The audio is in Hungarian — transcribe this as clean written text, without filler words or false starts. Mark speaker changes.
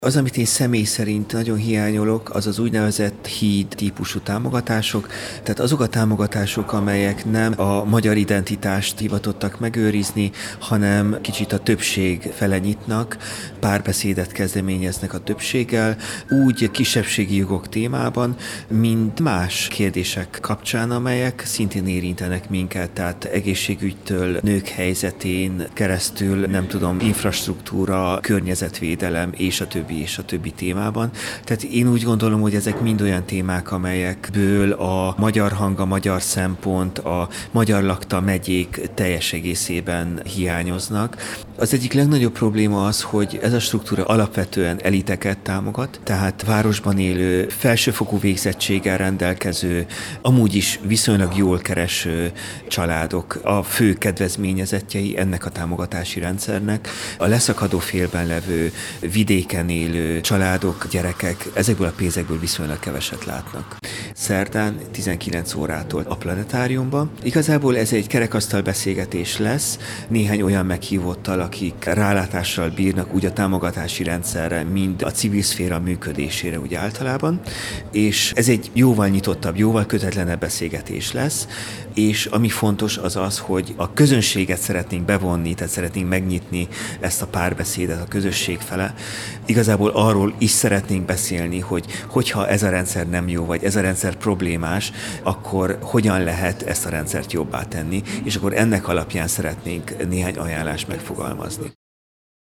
Speaker 1: Az, amit én személy szerint nagyon hiányolok, az az úgynevezett híd típusú támogatások, tehát azok a támogatások, amelyek nem a magyar identitást hivatottak megőrizni, hanem kicsit a többség fele nyitnak, párbeszédet kezdeményeznek a többséggel, úgy kisebbségi jogok témában, mint más kérdések kapcsán, amelyek szintén érintenek minket, tehát egészségügytől, nők helyzetén keresztül, nem tudom, infrastruktúra, környezetvédelem és a többi témában. Tehát én úgy gondolom, hogy ezek mind olyan témák, amelyekből a magyar hang, a magyar szempont, a magyar lakta megyék teljes egészében hiányoznak. Az egyik legnagyobb probléma az, hogy ez a struktúra alapvetően eliteket támogat, tehát városban élő, felsőfokú végzettséggel rendelkező, amúgy is viszonylag jól kereső családok a fő kedvezményezettjei ennek a támogatási rendszernek. A leszakadó félben levő, vidéken élő családok, gyerekek ezekből a pénzekből viszonylag keveset látnak. Szerdán 19 órától a Planetáriumban. Igazából ez egy kerekasztal beszélgetés lesz, néhány olyan meghívottal, akik rálátással bírnak úgy a támogatási rendszerre, mind a civil szféra működésére úgy általában, és ez egy jóval nyitottabb, jóval kötetlenebb beszélgetés lesz, és ami fontos az az, hogy a közönséget szeretnénk bevonni, tehát szeretnénk megnyitni ezt a párbeszédet a közösség fele. Igazából arról is szeretnénk beszélni, hogy hogyha ez a rendszer nem jó, vagy ez a rendszer problémás, akkor hogyan lehet ezt a rendszert jobbá tenni, és akkor ennek alapján szeretnénk néhány ajánlást megfogalmazni.